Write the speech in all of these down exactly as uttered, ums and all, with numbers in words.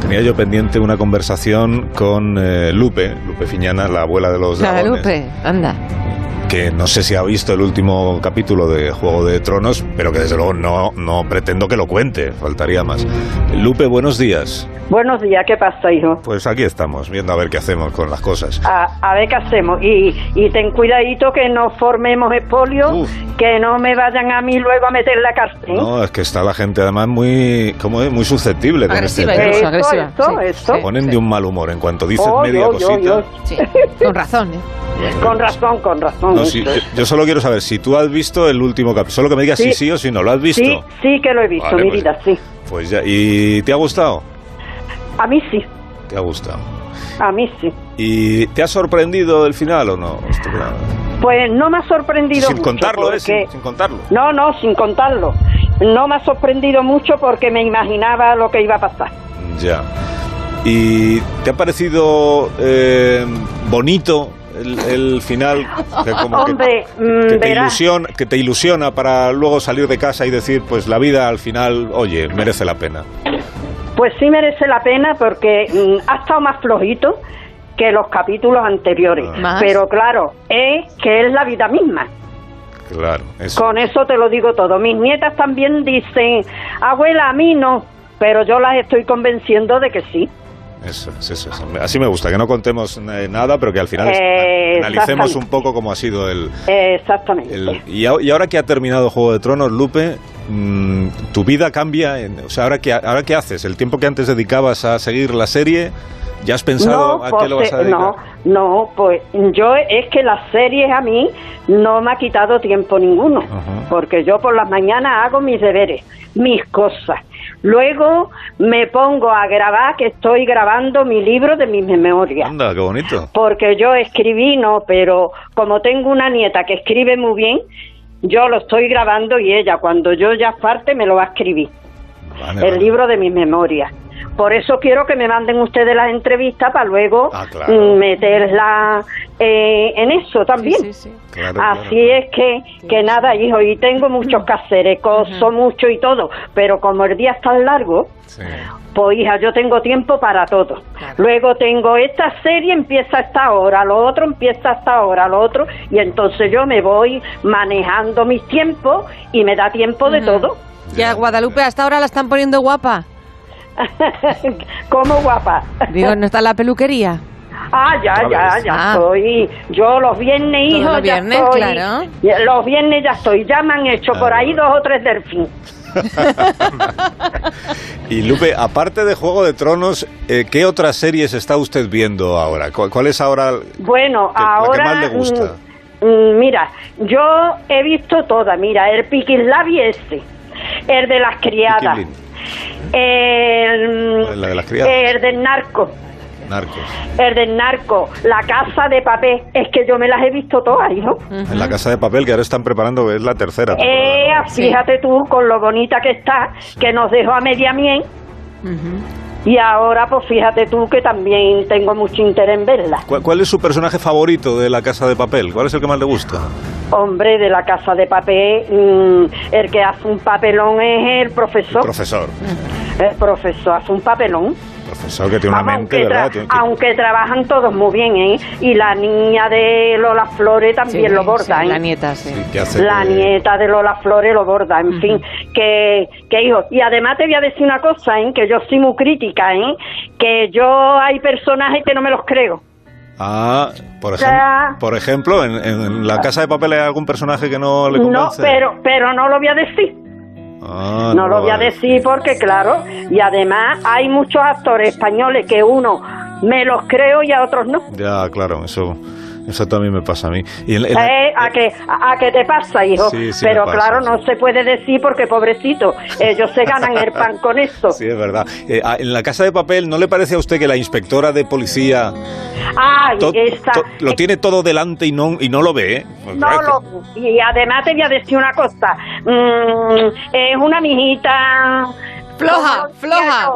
tenía yo pendiente una conversación con eh, Lupe, Lupe Fiñana, la abuela de los La dragones. Lupe, anda. Que no sé si ha visto el último capítulo de Juego de Tronos, pero que desde luego no, no pretendo que lo cuente, faltaría más. Lupe, buenos días. Buenos días, ¿qué pasa, hijo? Pues aquí estamos, viendo a ver qué hacemos con las cosas. A, a ver qué hacemos. Y, y ten cuidadito que no formemos expolio, Uf. que no me vayan a mí luego a meter la cárcel. No, es que está la gente además muy, ¿cómo es? Muy susceptible con Agresiva, este tema. incluso Eso, agresiva. eso, Sí, eso. sí. Ponen de un mal humor en cuanto dices Oh, media yo, yo, cosita. yo. Sí, con razón, ¿eh? Con razón, con razón. No, sí, yo, yo solo quiero saber si tú has visto el último capítulo. Solo que me digas sí, Sí. sí o sí no. ¿Lo has visto? Sí, sí que lo he visto, Vale, mi pues- vida, sí. Pues ya. ¿Y te ha gustado? A mí sí, Te ha gustado. a mí sí. ¿Y te ha sorprendido el final o no? Esto, claro. Pues no me ha sorprendido Sin mucho contarlo, ¿eh? porque- Sin, sin contarlo. No, no, sin contarlo. No me ha sorprendido mucho porque me imaginaba lo que iba a pasar. Ya. ¿Y te ha parecido eh, bonito el, el final? Que como que- Hombre, que, mm, te verás. ilusiona, que te ilusiona para luego salir de casa y decir, pues la vida al final, oye, merece la pena. Pues sí merece la pena porque mm, ha estado más flojito que los capítulos anteriores. Ah. ¿Más? Pero claro, es que es la vida misma. Claro. Eso. Con eso te lo digo todo. Mis nietas también dicen, abuela, a mí no, pero yo las estoy convenciendo de que sí. Eso, es, eso, es. Así me gusta, que no contemos eh, nada, pero que al final Eh, analicemos exactamente. un poco cómo ha sido el... Eh, exactamente. el- y, a- y ahora que ha terminado Juego de Tronos, Lupe, mm, tu vida cambia. En, o sea, ¿ahora qué, ¿ahora qué haces? ¿El tiempo que antes dedicabas a seguir la serie, ya has pensado no, a qué lo vas a pues, dedicar? no, no, pues yo es que las series a mí no me ha quitado tiempo ninguno, Ajá. porque yo por las mañanas hago mis deberes, mis cosas. Luego me pongo a grabar, que estoy grabando mi libro de mis memorias. Anda, qué bonito. Porque yo escribí, no, pero como tengo una nieta que escribe muy bien, yo lo estoy grabando y ella, cuando yo ya parte, me lo va a escribir. Vale, El vale. libro de mis memorias. Por eso quiero que me manden ustedes las entrevistas para luego Ah, claro. mm, meterla eh, en eso también. Sí, sí, sí. Claro, Así claro. es que, que nada, hijo, y tengo muchos quehaceres, coso mucho y todo, pero como el día es tan largo, Sí. pues hija, yo tengo tiempo para todo. Claro. Luego tengo esta serie, empieza a esta hora, lo otro empieza a esta hora, lo otro, y entonces yo me voy manejando mis tiempos y me da tiempo de Ujú. todo. Ya, Guadalupe, hasta ahora la están poniendo guapa. Como guapa. Digo, ¿no está en la peluquería? Ah, ya, Ya ya, ves. ya Ah. estoy. Yo los viernes, Todos hijo, los ya viernes, estoy. claro. Ya- Los viernes ya estoy. Ya me han hecho por Ah, ahí bueno. dos o tres delfín. Y Lupe, aparte de Juego de Tronos, eh, ¿qué otras series está usted viendo ahora? ¿Cuál, cuál es ahora Bueno, que- la que ahora. más le gusta? mm, mm, mira, yo he visto todas. Mira, el Piquislavi ese, el de las criadas, Piquilín, el, la de las criadas? el del narco. Narcos. El del narco, la casa de papel, es que yo me las he visto todas, hijo. En La Casa de Papel, que ahora están preparando, es la tercera. temporada, Eh, ¿no? fíjate tú con lo bonita que está, que nos dejó a media miel, Ujú. y ahora pues fíjate tú que también tengo mucho interés en verla. ¿Cuál, cuál es su personaje favorito de La Casa de Papel? ¿Cuál es el que más le gusta? Hombre, de la casa de papel, mm, el que hace un papelón es el profesor. Profesor. El profesor hace un papelón. Profesor que tiene una Vamos, mente, aunque, ¿verdad? tra- Tiene que- aunque trabajan todos muy bien, ¿eh? Y la niña de Lola Flores también Sí, lo borda, sí, ¿eh? la nieta, sí. sí, que hace La que- nieta de Lola Flores lo borda, en fin, que, que hijo, y además te voy a decir una cosa, ¿eh? Que yo soy muy crítica, ¿eh? Que yo hay personajes que no me los creo. Ah, por, ejem- sea- por ejemplo, en, en La Casa de Papel hay algún personaje que no le No, convence. pero, pero no lo voy a decir. Ah, No lo voy a decir porque, claro, y además hay muchos actores españoles que uno me los creo y a otros no. Ya, claro, eso, eso también me pasa a mí. Y en- en la- Eh, ¿a, que, a, a que te pasa, hijo? Sí, sí Pero me pasa, claro, sí. no se puede decir porque, pobrecito, ellos se ganan el pan con esto. Sí, es verdad. Eh, ah, en La Casa de Papel, ¿no le parece a usted que la inspectora de policía Ay, to- esta... to- lo tiene todo delante y no, y no lo ve? ¿eh? Pues No, claro lo, y además te voy a decir una cosa. Mm, es una mijita... Floja, como decía floja. yo,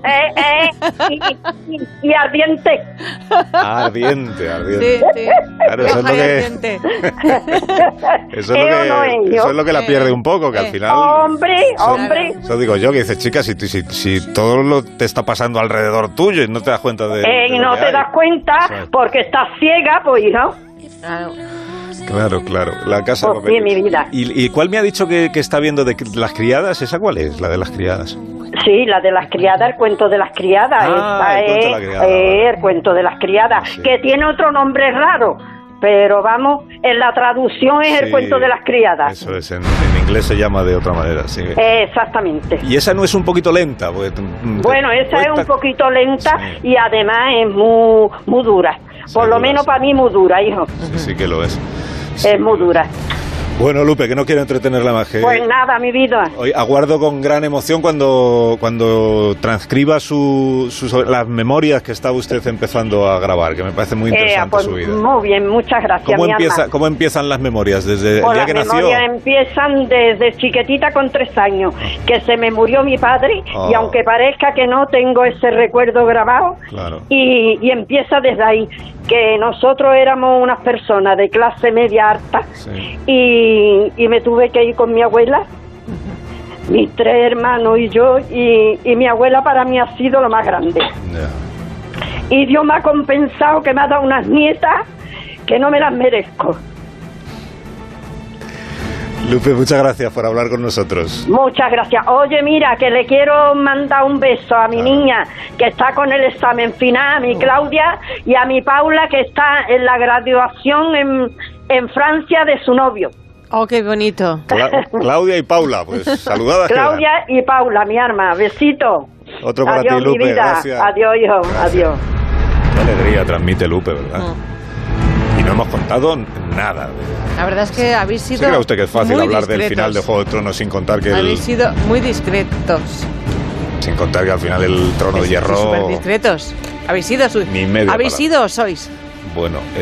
eh, eh, y, y, y ardiente. Ardiente, ardiente. Sí, sí. Claro, eso es lo Roja y que... ardiente. Eso es, ¿Eh lo o que, no es, yo? eso es lo que la pierde un poco, que al Eh. final... Hombre, Eso- hombre. Eso digo yo, que dices, chica, si, si, si todo lo te está pasando alrededor tuyo y no te das cuenta de... Eh, de y lo no que te hay. das cuenta Eso es. porque estás ciega, pues, hijo. Claro. Claro, claro, la casa de Pues papel. sí, mi vida. ¿Y, ¿Y cuál me ha dicho que, que está viendo de las criadas? ¿Esa cuál es? La de las criadas. Sí, la de las criadas, el cuento de las criadas. Ah, Esta el cuento de es, la criada, eh, vale. el cuento de las criadas, Sí. que tiene otro nombre raro, pero vamos, en la traducción es Sí, el cuento de las criadas. Eso es, en, en inglés se llama de otra manera, sí. Eh, exactamente. Y esa no es un poquito lenta. Porque, mm, Bueno, te esa es cuesta- un poquito lenta Sí. y además es muy, muy dura. Sí, Por lo dura, menos sí. para mí muy dura, hijo. Sí, sí que lo es. Es muy dura. Bueno, Lupe, que no quiero entretenerla más. Que Pues nada, mi vida. hoy aguardo con gran emoción cuando, cuando transcriba su, sus- las memorias que estaba usted empezando a grabar, que me parece muy Eh, interesante pues, su vida. muy bien, muchas gracias, ¿Cómo, mi empieza, alma. ¿Cómo empiezan las memorias? ¿Desde el Pues día las que nació? memorias empiezan desde chiquitita con tres años, que se me murió mi padre, Oh. y aunque parezca que no tengo ese recuerdo grabado, Claro. y, y empieza desde ahí, que nosotros éramos unas personas de clase media alta, Sí. y, y me tuve que ir con mi abuela, mis tres hermanos y yo, y, y mi abuela para mí ha sido lo más grande. Ya. Y Dios me ha compensado que me ha dado unas nietas que no me las merezco. Lupe, muchas gracias por hablar con nosotros. Muchas gracias. Oye, mira, que le quiero mandar un beso a mi Ah. niña que está con el examen final, a mi Claudia, y a mi Paula que está en la graduación en, en Francia de su novio. Oh, qué bonito. Cla- Claudia y Paula, pues saludadas. Claudia y Paula, mi arma. Besito. quedan. Otro para Adiós, ti, Lupe, mi vida. gracias. Adiós, hijo. Adiós. Qué alegría transmite Lupe, ¿verdad? Mm. Y no hemos contado nada. La verdad es que habéis sido. ¿Sí cree usted que es fácil muy hablar del discretos. final de Juego de Tronos sin contar que el, Habéis sido muy discretos. sin contar que al final el trono de hierro... Súper discretos. Habéis sido. Su... Ni media ¿Habéis palabra. sido o sois? Bueno, eh,